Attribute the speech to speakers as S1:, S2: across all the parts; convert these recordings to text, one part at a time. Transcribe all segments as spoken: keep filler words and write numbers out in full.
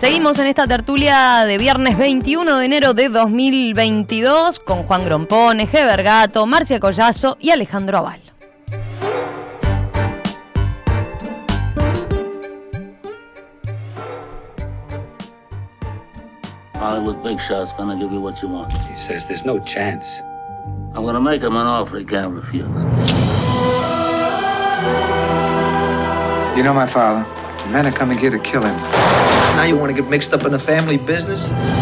S1: Seguimos en esta tertulia de viernes veintiuno de enero de dos mil veintidós con Juan Grompone, G. Bergato, Marcia Collazo y Alejandro Aval.
S2: Hollywood big shot's gonna give you what you want.
S3: He says there's no chance.
S2: I'm gonna make him an offer he can't refuse.
S3: You know my father. The men are coming here to kill him.
S4: Now you want to get mixed up in the family business?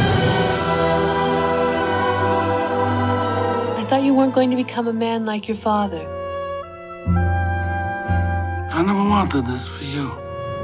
S5: I thought you weren't going to become a man like your father.
S2: I never wanted this for you.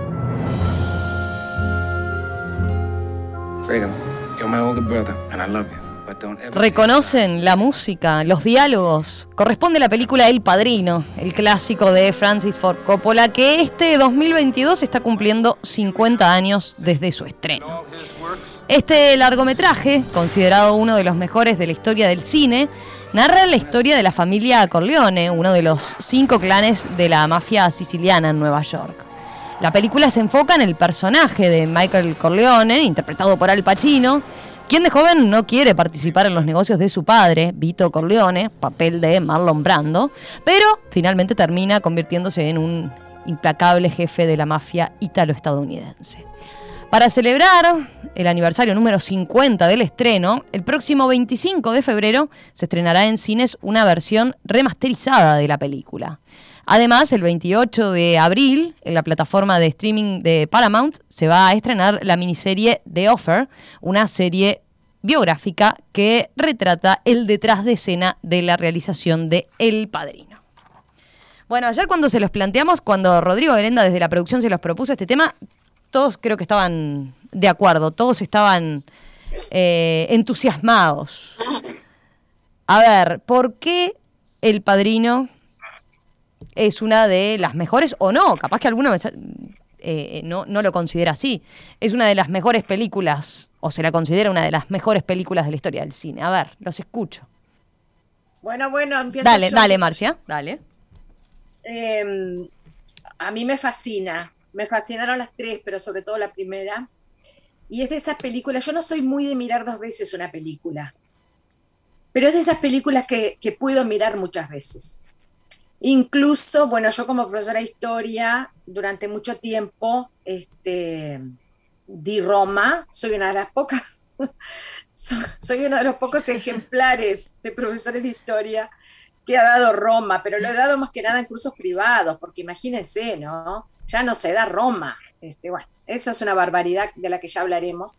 S3: Freedom, you're my older brother, and I love you. But don't ever...
S1: Reconocen la música, los diálogos. Corresponde a la película El Padrino, el clásico de Francis Ford Coppola, que este dos mil veintidós está cumpliendo cincuenta años desde su estreno. Este largometraje, considerado uno de los mejores de la historia del cine, narra la historia de la familia Corleone, uno de los cinco clanes de la mafia siciliana en Nueva York. La película se enfoca en el personaje de Michael Corleone, interpretado por Al Pacino, quien de joven no quiere participar en los negocios de su padre, Vito Corleone, papel de Marlon Brando, pero finalmente termina convirtiéndose en un implacable jefe de la mafia ítalo-estadounidense. Para celebrar el aniversario número cincuenta del estreno, el próximo veinticinco de febrero se estrenará en cines una versión remasterizada de la película. Además, el veintiocho de abril, en la plataforma de streaming de Paramount, se va a estrenar la miniserie The Offer, una serie biográfica que retrata el detrás de escena de la realización de El Padrino. Bueno, ayer cuando se los planteamos, cuando Rodrigo Belenda desde la producción se los propuso este tema, todos creo que estaban de acuerdo, todos estaban eh, entusiasmados. A ver, ¿por qué El Padrino es una de las mejores, o no, capaz que alguno eh, no, no lo considera así, es una de las mejores películas, o se la considera una de las mejores películas de la historia del cine? A ver, los escucho.
S6: Bueno, bueno, empiezo
S1: Dale,
S6: yo.
S1: dale, Marcia, dale.
S6: Eh, a mí me fascina, me fascinaron las tres, pero sobre todo la primera, y es de esas películas, yo no soy muy de mirar dos veces una película, pero es de esas películas que, que puedo mirar muchas veces. Incluso, bueno, yo como profesora de historia, durante mucho tiempo, este, di Roma, soy una de las pocas, soy uno de los pocos ejemplares de profesores de historia que ha dado Roma, pero lo he dado más que nada en cursos privados, porque imagínense, ¿no? Ya no se da Roma. Este, bueno, esa es una barbaridad de la que ya hablaremos.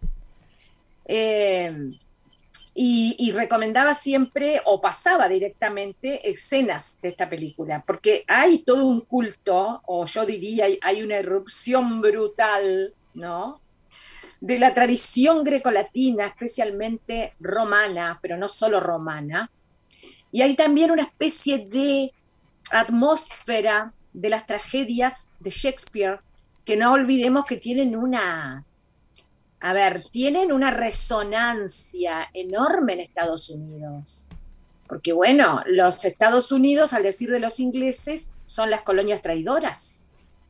S6: Eh, Y, y recomendaba siempre, o pasaba directamente, escenas de esta película, porque hay todo un culto, o yo diría, hay, hay una erupción brutal, ¿no?, de la tradición grecolatina, especialmente romana, pero no solo romana, y hay también una especie de atmósfera de las tragedias de Shakespeare, que no olvidemos que tienen una... A ver, tienen una resonancia enorme en Estados Unidos. Porque, bueno, los Estados Unidos, al decir de los ingleses, son las colonias traidoras.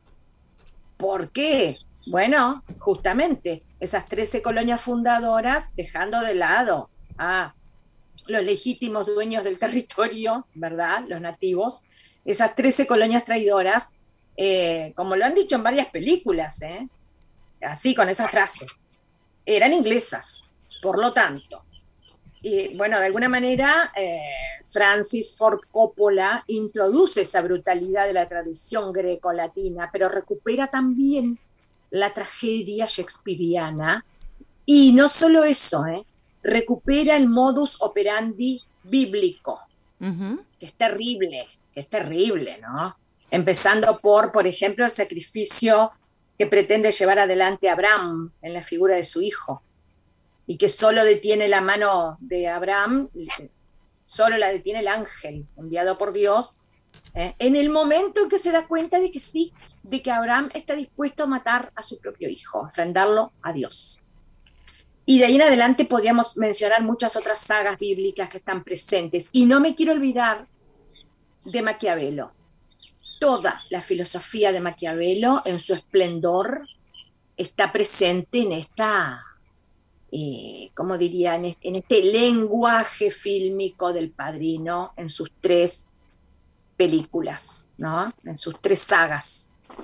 S6: ¿Por qué? Bueno, justamente, esas trece colonias fundadoras, dejando de lado a los legítimos dueños del territorio, ¿verdad?, los nativos, esas trece colonias traidoras, eh, como lo han dicho en varias películas, ¿eh?, así, con esa frase, eran inglesas, por lo tanto. Y bueno, de alguna manera, eh, Francis Ford Coppola introduce esa brutalidad de la tradición greco-latina, pero recupera también la tragedia shakespeariana. Y no solo eso, ¿eh? recupera el modus operandi bíblico, uh-huh. que es terrible, que es terrible, ¿no? Empezando por, por ejemplo, el sacrificio que pretende llevar adelante Abraham en la figura de su hijo, y que solo detiene la mano de Abraham, solo la detiene el ángel enviado por Dios, ¿eh? en el momento en que se da cuenta de que sí, de que Abraham está dispuesto a matar a su propio hijo, a ofrendarlo a Dios. Y de ahí en adelante podríamos mencionar muchas otras sagas bíblicas que están presentes, y no me quiero olvidar de Maquiavelo. Toda la filosofía de Maquiavelo en su esplendor está presente en esta, eh, ¿cómo diría? En este, en este lenguaje fílmico del Padrino en sus tres películas, ¿no? En sus tres sagas.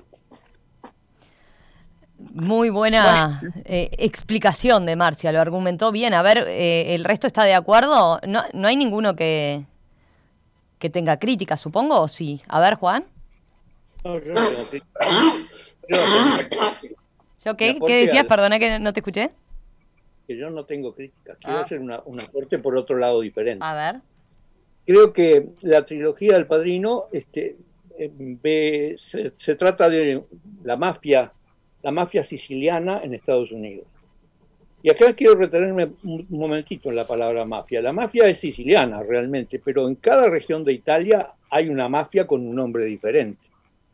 S1: Muy buena bueno. eh, explicación de Marcia, lo argumentó bien. A ver, eh, ¿el resto está de acuerdo? No, no hay ninguno que, que tenga crítica, supongo, ¿o sí? A ver, Juan.
S7: No, yo no tengo crítica. Yo no tengo crítica.
S1: ¿Yo qué? ¿Qué decías? Al... Perdona que no te escuché.
S7: Que yo no tengo crítica. Quiero ah. hacer una, un aporte por otro lado diferente.
S1: A ver.
S7: Creo que la trilogía del Padrino este, eh, ve, se, se trata de la mafia la mafia siciliana en Estados Unidos. Y acá quiero retenerme un momentito en la palabra mafia. La mafia es siciliana realmente, pero en cada región de Italia hay una mafia con un nombre diferente.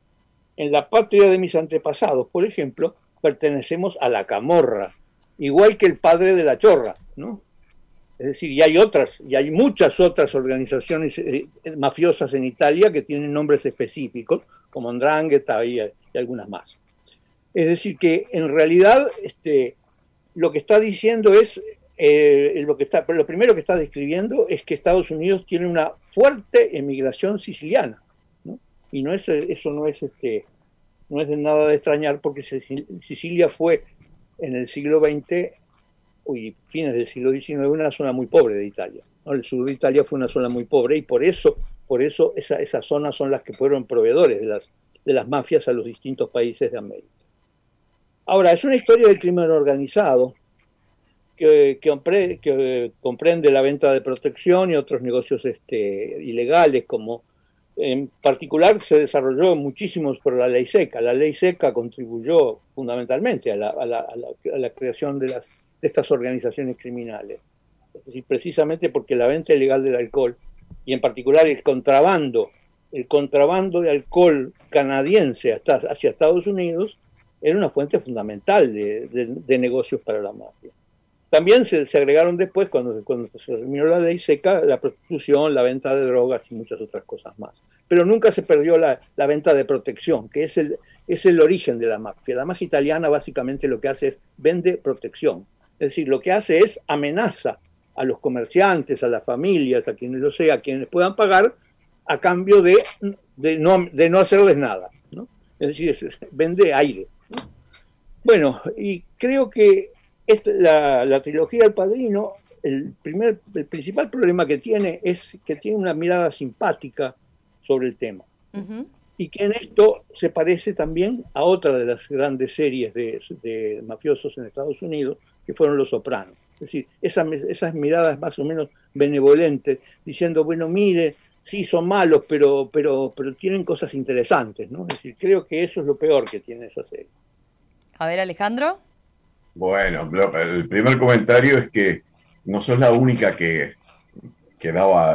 S7: En la patria de mis antepasados, por ejemplo, pertenecemos a la Camorra, igual que el padre de la Chorra, ¿no? Es decir, y hay otras, y hay muchas otras organizaciones eh, mafiosas en Italia que tienen nombres específicos, como 'Ndrangheta y, y algunas más. Es decir, que en realidad este, lo que está diciendo es, eh, lo, que está, lo primero que está describiendo es que Estados Unidos tiene una fuerte emigración siciliana, ¿no? Y no es, eso no es, este, no es de nada de extrañar, porque Sicilia fue en el siglo veinte y fines del siglo diecinueve una zona muy pobre de Italia, ¿no? El sur de Italia fue una zona muy pobre y por eso, por eso esa, esas zonas son las que fueron proveedores de las, de las mafias a los distintos países de América. Ahora, es una historia del crimen organizado que, que, compre, que comprende la venta de protección y otros negocios este, ilegales, como en particular se desarrolló muchísimos por la ley seca. La ley seca contribuyó fundamentalmente a la, a la, a la, a la creación de, las, de estas organizaciones criminales. Es decir, precisamente porque la venta ilegal del alcohol, y en particular el contrabando, el contrabando de alcohol canadiense hasta, hacia Estados Unidos, era una fuente fundamental de, de, de negocios para la mafia. También se, se agregaron después, cuando, cuando se terminó la ley seca, la prostitución, la venta de drogas y muchas otras cosas más. Pero nunca se perdió la, la venta de protección, que es el, es el origen de la mafia. La mafia italiana básicamente lo que hace es vende protección. Es decir, lo que hace es amenaza a los comerciantes, a las familias, a quienes lo sea, a quienes puedan pagar, a cambio de, de, no, de no hacerles nada, ¿no? Es decir, es, vende aire. Bueno, y creo que esta, la, la trilogía del Padrino, el, primer, el principal problema que tiene es que tiene una mirada simpática sobre el tema. Uh-huh. Y que en esto se parece también a otra de las grandes series de, de mafiosos en Estados Unidos, que fueron Los Sopranos. Es decir, esa, esas miradas más o menos benevolentes, diciendo, bueno, mire, sí son malos, pero, pero, pero tienen cosas interesantes, ¿no? Es decir, creo que eso es lo peor que tiene esa serie.
S1: A ver, Alejandro.
S8: Bueno, el primer comentario es que no sos la única que, que daba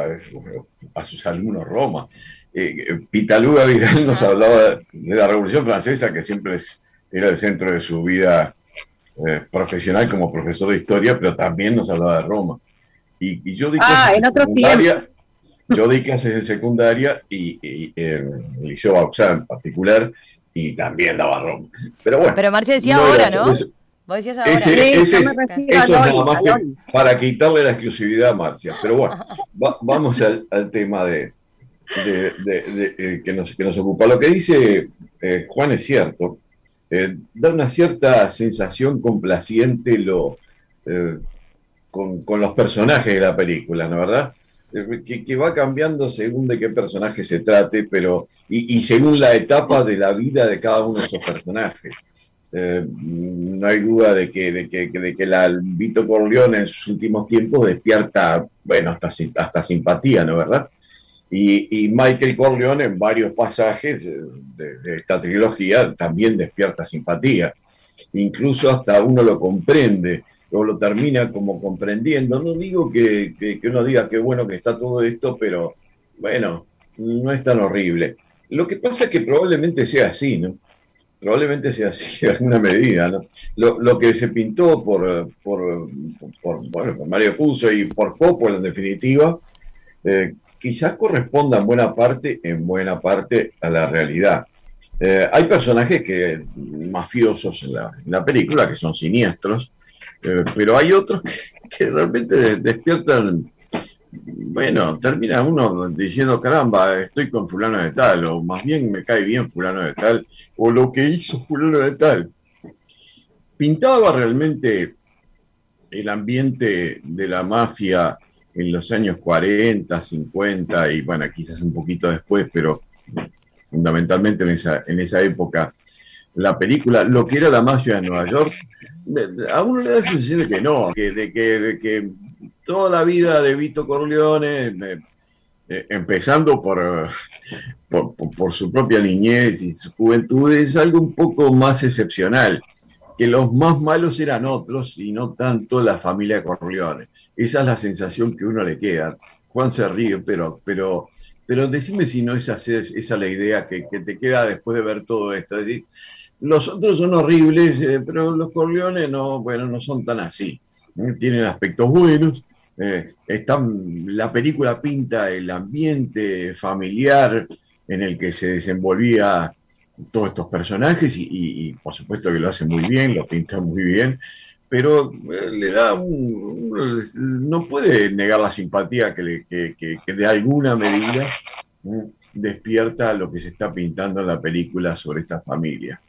S8: a sus alumnos Roma. Eh, Pitaluga Vidal nos ah. hablaba de la Revolución Francesa, que siempre es, era el centro de su vida eh, profesional como profesor de historia, pero también nos hablaba de Roma. Y, y yo di
S6: ah, en otro tiempo.
S8: Yo di clases de secundaria y, y en el Liceo Bauxá en particular, y también daba Roma. Pero bueno.
S1: Pero Marcia decía no ahora, ¿no? Eso, Vos decías ahora.
S8: Ese, sí, ese, eso es nada más que para quitarle la exclusividad a Marcia. Pero bueno, va, vamos al, al tema de, de, de, de, de que, nos, que nos ocupa. Lo que dice eh, Juan es cierto. Eh, da una cierta sensación complaciente lo, eh, con, con los personajes de la película, ¿no es verdad? Que, que va cambiando según de qué personaje se trate, pero y, y según la etapa de la vida de cada uno de esos personajes. Eh, no hay duda de que, de que, de que la Vito Corleone en sus últimos tiempos despierta, bueno, hasta, hasta simpatía, ¿no es verdad? Y, y Michael Corleone en varios pasajes de, de esta trilogía también despierta simpatía. Incluso hasta uno lo comprende, o lo termina como comprendiendo. No digo que, que, que uno diga que bueno que está todo esto, pero bueno, no es tan horrible. Lo que pasa es que probablemente sea así, ¿no? Probablemente sea así en alguna medida, ¿no? Lo, lo que se pintó por, por, por, bueno, por Mario Puzo y por Coppola, en definitiva, eh, quizás corresponda en buena parte, en buena parte a la realidad. Eh, hay personajes que mafiosos en la, en la película que son siniestros, eh, pero hay otros que, que realmente despiertan. Bueno, termina uno diciendo, caramba, estoy con fulano de tal, o más bien me cae bien fulano de tal, o lo que hizo fulano de tal. Pintaba realmente el ambiente de la mafia en los años cuarenta, cincuenta y bueno, quizás un poquito después, pero fundamentalmente en esa, en esa época, la película, lo que era la mafia de Nueva York, a uno le da la sensación de que no, que, de, que, de que toda la vida de Vito Corleone, eh, eh, empezando por, por, por su propia niñez y su juventud, es algo un poco más excepcional, que los más malos eran otros y no tanto la familia Corleone. Esa es la sensación que uno le queda. Juan se ríe, pero, pero, pero decime si no es esa, esa la idea que, que te queda después de ver todo esto. Es decir, los otros son horribles, eh, pero los Corleone no, bueno, no son tan así. ¿eh? Tienen aspectos buenos. Eh, están, la película pinta el ambiente familiar en el que se desenvolvía todos estos personajes y, y, y por supuesto que lo hace muy bien, lo pinta muy bien, pero eh, le da un, un, no puede negar la simpatía que, le, que, que, que de alguna medida eh, despierta lo que se está pintando en la película sobre esta familia.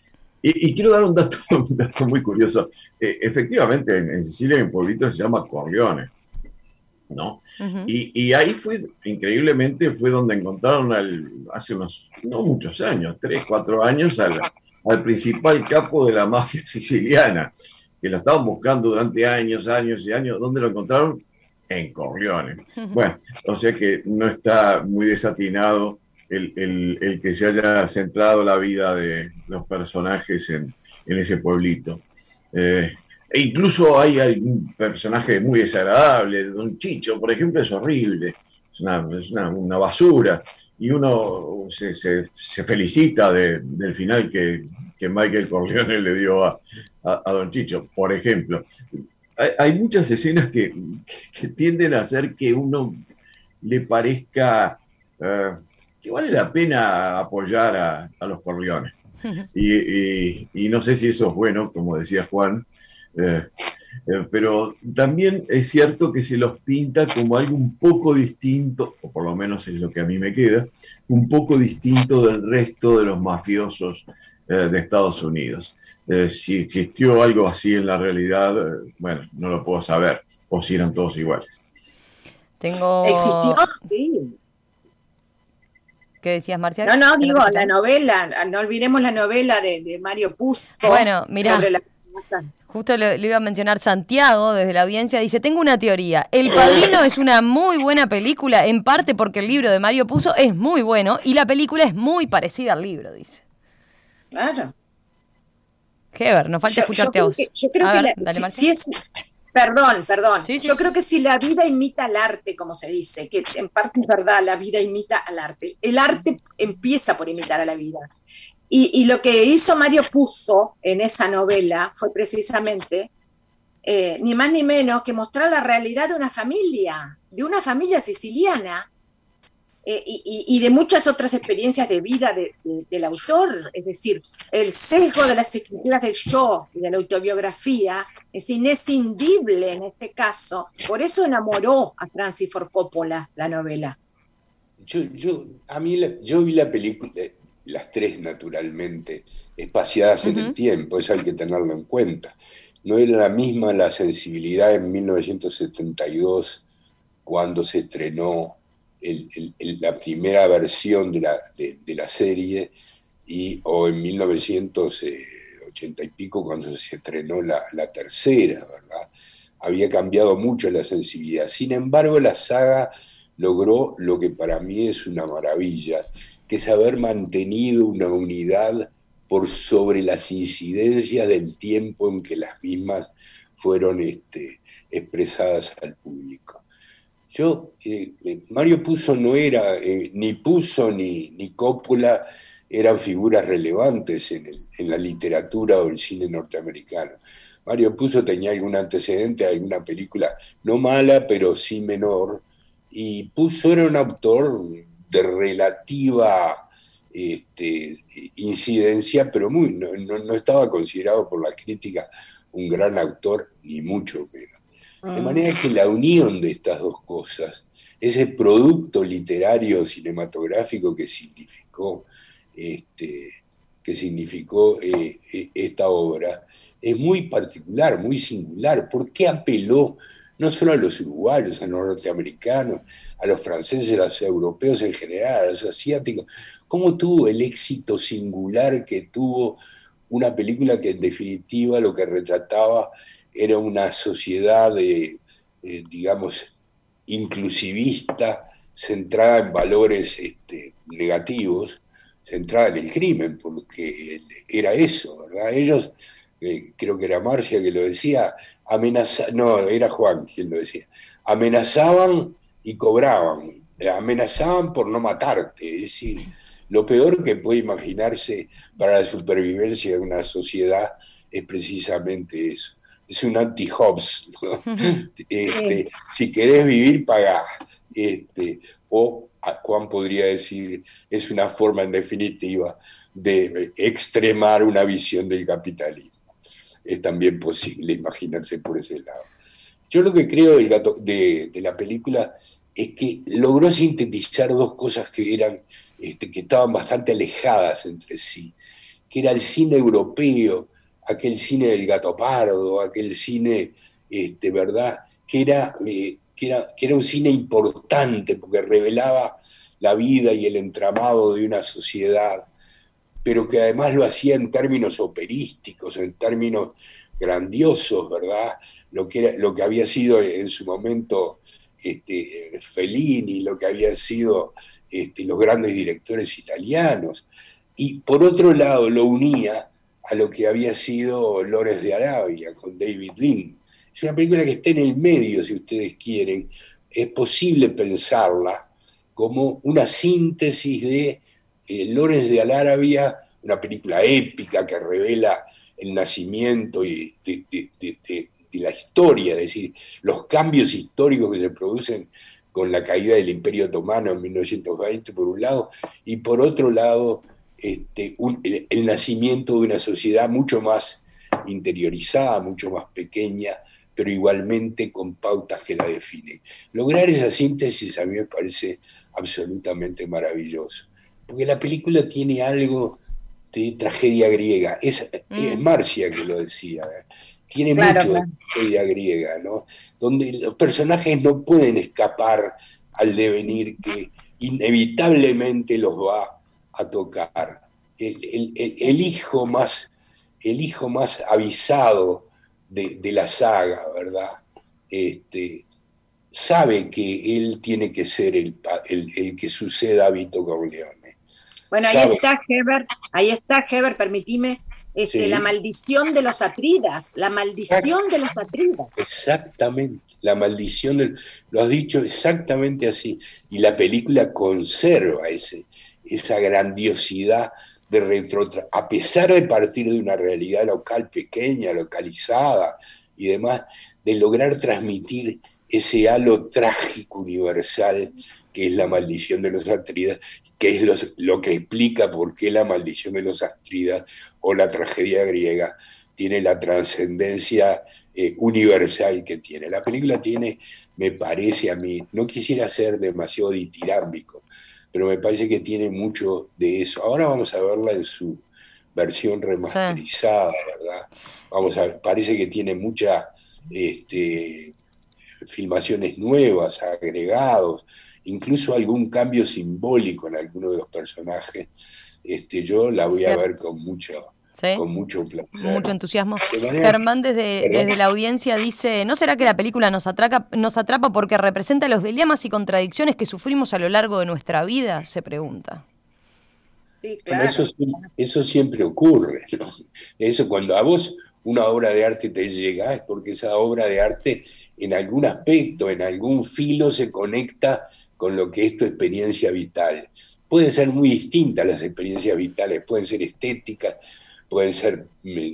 S8: Y, y quiero dar un dato, un dato muy curioso. Eh, efectivamente, en, en Sicilia hay un pueblito que se llama Corleone, ¿no? Uh-huh. Y, y ahí fue, increíblemente, fue donde encontraron al, hace unos, no muchos años, tres, cuatro años, al, al principal capo de la mafia siciliana, que lo estaban buscando durante años, años y años. ¿Dónde lo encontraron? En Corleone. Uh-huh. Bueno, o sea que no está muy desatinado el, el, el que se haya centrado la vida de los personajes en, en ese pueblito. Eh, E incluso hay algún personaje muy desagradable, Don Chicho, por ejemplo, es horrible, es una, es una, una basura, y uno se, se, se felicita de, del final que, que Michael Corleone le dio a, a, a Don Chicho, por ejemplo. Hay, hay muchas escenas que, que, que tienden a hacer que uno le parezca uh, que vale la pena apoyar a, a los Corleones. Y, y, y no sé si eso es bueno, como decía Juan, Eh, eh, pero también es cierto que se los pinta como algo un poco distinto, o por lo menos es lo que a mí me queda, un poco distinto del resto de los mafiosos eh, de Estados Unidos. Eh, si existió algo así en la realidad, eh, bueno, no lo puedo saber, o si eran todos iguales.
S1: Tengo...
S6: ¿Existió? Sí.
S1: ¿Qué decías, Marcial?
S6: No, no, digo, la novela, no olvidemos la novela de, de Mario Puzo.
S1: Bueno, mirá.
S6: La...
S1: Justo le, le iba a mencionar Santiago desde la audiencia, dice, tengo una teoría, El Padrino es una muy buena película, en parte porque el libro de Mario Puzo es muy bueno y la película es muy parecida al libro, dice.
S6: Claro.
S1: Heber, nos falta yo, escucharte
S6: yo
S1: a vos.
S6: Que, yo creo
S1: a
S6: que
S1: ver,
S6: la,
S1: dale,
S6: si, si es, perdón, perdón,
S1: sí, sí,
S6: yo
S1: sí.
S6: creo que si la vida imita al arte, como se dice, que en parte es verdad, la vida imita al arte, el arte empieza por imitar a la vida. Y, y lo que hizo Mario Puzo en esa novela fue precisamente, eh, ni más ni menos, que mostrar la realidad de una familia, de una familia siciliana, eh, y, y de muchas otras experiencias de vida de, de, del autor. Es decir, el sesgo de las escrituras del yo y de la autobiografía es inescindible en este caso. Por eso enamoró a Francis Ford Coppola la novela.
S9: Yo, yo, a mí la, yo vi la película... las tres naturalmente, espaciadas uh-huh. en el tiempo, eso hay que tenerlo en cuenta. No era la misma la sensibilidad en mil novecientos setenta y dos, cuando se estrenó el, el, el, la primera versión de la, de, de la serie, y, o en mil novecientos ochenta y pico, cuando se estrenó la, la tercera, ¿verdad? Había cambiado mucho la sensibilidad. Sin embargo, la saga logró lo que para mí es una maravilla, que es haber mantenido una unidad por sobre las incidencias del tiempo en que las mismas fueron este, expresadas al público. Yo, eh, Mario Puzo no era, eh, ni Puzo ni, ni Coppola eran figuras relevantes en, el, en la literatura o el cine norteamericano. Mario Puzo tenía algún antecedente, alguna película no mala, pero sí menor, y Puzo era un autor de relativa este, incidencia, pero muy, no, no, no estaba considerado por la crítica un gran autor, ni mucho menos. De manera que la unión de estas dos cosas, ese producto literario cinematográfico que significó, este, que significó eh, esta obra, es muy particular, muy singular. ¿Por qué apeló no solo a los uruguayos, a los norteamericanos, a los franceses, a los europeos en general, a los asiáticos? ¿Cómo tuvo el éxito singular que tuvo una película que en definitiva lo que retrataba era una sociedad, de, eh, digamos, inclusivista, centrada en valores este, negativos, centrada en el crimen, porque era eso, ¿verdad? Ellos, eh, creo que era Marcia que lo decía, amenazaban, no, era Juan quien lo decía, amenazaban y cobraban, amenazaban por no matarte, es decir, lo peor que puede imaginarse para la supervivencia de una sociedad es precisamente eso. Es un anti-Hobbes, ¿no? Este, si querés vivir, pagá. Este, o Juan podría decir, es una forma en definitiva de extremar una visión del capitalismo. Es también posible imaginarse por ese lado. Yo lo que creo del gato, de, de la película es que logró sintetizar dos cosas que eran, este, que estaban bastante alejadas entre sí, que era el cine europeo, aquel cine del Gato Pardo, aquel cine, este, ¿verdad?, que era, eh, que era, que era un cine importante porque revelaba la vida y el entramado de una sociedad, pero que además lo hacía en términos operísticos, en términos grandiosos, ¿verdad? Lo que, era, lo que había sido en su momento este, Fellini, lo que habían sido este, los grandes directores italianos. Y por otro lado lo unía a lo que había sido Lores de Arabia, con David Lean. Es una película que está en el medio, si ustedes quieren. Es posible pensarla como una síntesis de eh, Lores de Arabia, una película épica que revela el nacimiento y de, de, de, de, de la historia, es decir, los cambios históricos que se producen con la caída del Imperio Otomano en mil novecientos veinte, por un lado, y por otro lado, Este, un, el, el nacimiento de una sociedad mucho más interiorizada, mucho más pequeña, pero igualmente con pautas que la definen. Lograr esa síntesis a mí me parece absolutamente maravilloso, porque la película tiene algo de tragedia griega, es, mm. es Marcia que lo decía, ¿eh? Tiene claro, mucho claro. de tragedia griega, ¿no? Donde los personajes no pueden escapar al devenir que inevitablemente los va a tocar. El, el, el, hijo más, el hijo más avisado de, de la saga, ¿verdad? Este, sabe que él tiene que ser el, el, el que suceda a Vito Corleone.
S6: Bueno, ahí sabe. está Heber, ahí está Heber, permitime, este, sí. La maldición de los Atridas, la maldición de los Atridas.
S9: Exactamente, la maldición del, lo has dicho exactamente así, y la película conserva ese esa grandiosidad de retrotra, a pesar de partir de una realidad local pequeña, localizada y demás, de lograr transmitir ese halo trágico universal que es la maldición de los Atridas, que es los, lo que explica por qué la maldición de los Atridas o la tragedia griega tiene la trascendencia eh, universal que tiene. La película tiene, me parece a mí, no quisiera ser demasiado ditirámbico, pero me parece que tiene mucho de eso. Ahora vamos a verla en su versión remasterizada, sí. ¿verdad? Vamos a ver, parece que tiene muchas este, filmaciones nuevas, agregados, incluso algún cambio simbólico en alguno de los personajes. Este, yo la voy a ver con mucho... ¿Sí? Con mucho placer.
S1: Mucho entusiasmo. Germán desde, desde la audiencia dice, ¿no será que la película nos atrapa, nos atrapa porque representa los dilemas y contradicciones que sufrimos a lo largo de nuestra vida? Se pregunta.
S6: Sí, claro.
S9: Bueno, eso, eso siempre ocurre, ¿no? Eso cuando a vos una obra de arte te llega es porque esa obra de arte en algún aspecto, en algún filo se conecta con lo que es tu experiencia vital. Pueden ser muy distintas las experiencias vitales, pueden ser estéticas, pueden ser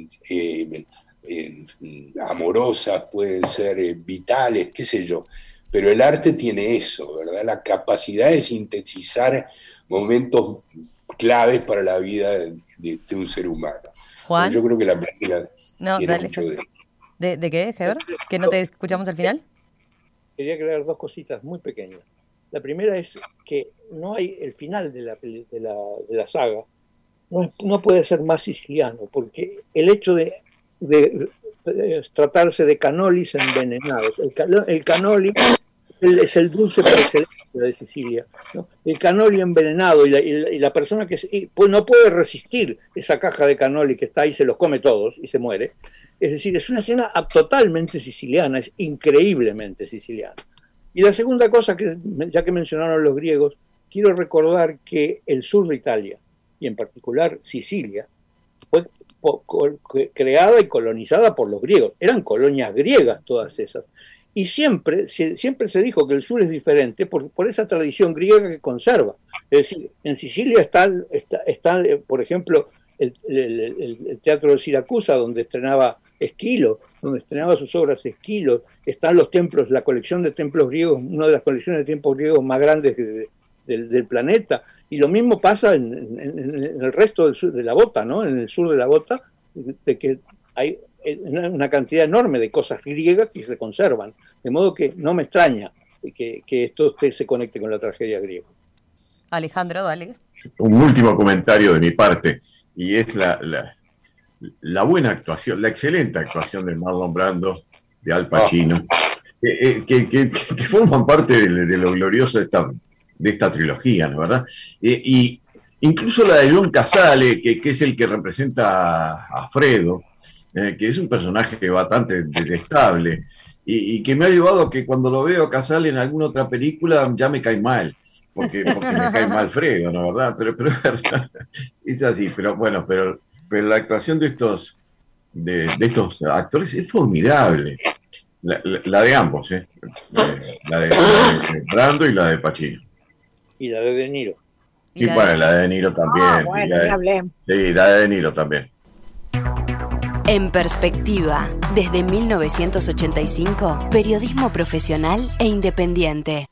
S9: eh, eh, amorosas, pueden ser eh, vitales, qué sé yo, pero el arte tiene eso, ¿verdad? La capacidad de sintetizar momentos claves para la vida de, de, de un ser humano.
S1: Juan.
S9: Yo creo que la película
S1: no,
S9: tiene
S1: dale.
S9: mucho de...
S1: ¿De, ¿De qué, Heber? ¿Que no te escuchamos al final?
S7: Quería agregar dos cositas muy pequeñas. La primera es que no hay el final de la, de la, de la saga, no, es, no puede ser más siciliano, porque el hecho de, de, de tratarse de cannolis envenenados, el, el cannoli es el dulce por excelencia de Sicilia, ¿no? El cannoli envenenado y la, y la, y la persona que se, pues no puede resistir esa caja de cannoli que está ahí, se los come todos y se muere. Es decir, es una escena totalmente siciliana, es increíblemente siciliana. Y la segunda cosa, que ya que mencionaron los griegos, quiero recordar que el sur de Italia, y en particular Sicilia, fue creada y colonizada por los griegos. Eran colonias griegas todas esas. Y siempre, siempre se dijo que el sur es diferente por, por esa tradición griega que conserva. Es decir, en Sicilia está, está, está por ejemplo, el, el, el, el teatro de Siracusa, donde estrenaba Esquilo, donde estrenaba sus obras Esquilo. Están los templos, la colección de templos griegos, una de las colecciones de templos griegos más grandes de, de, del planeta. Y lo mismo pasa en, en, en el resto del sur de la bota, ¿no? En el sur de la bota, de que hay una cantidad enorme de cosas griegas que se conservan, de modo que no me extraña que, que esto se conecte con la tragedia griega.
S1: Alejandro, dale.
S8: Un último comentario de mi parte, y es la, la, la buena actuación, la excelente actuación de Marlon Brando, de Al Pacino, oh. que, que, que, que forman parte de, de lo glorioso de esta, de esta trilogía, ¿no? ¿Verdad? Y, y incluso la de John Cazale, que, que es el que representa a Fredo, Eh, que es un personaje bastante detestable y, y que me ha llevado a que cuando lo veo a Casale en alguna otra película ya me cae mal, porque, porque me cae mal Fredo, ¿no? ¿Verdad? Pero, pero es así, pero bueno, pero, pero la actuación de estos, de, de estos actores es formidable, la, la, la de ambos, ¿eh? La de, la de Brando y la de Pacino.
S7: Y la de De Niro.
S8: Y, y la bueno, de... la de De Niro también.
S6: Ah, bueno,
S8: la de,
S6: ya hablé.
S8: Sí, la de De Niro también.
S10: En Perspectiva, desde mil novecientos ochenta y cinco, periodismo profesional e independiente.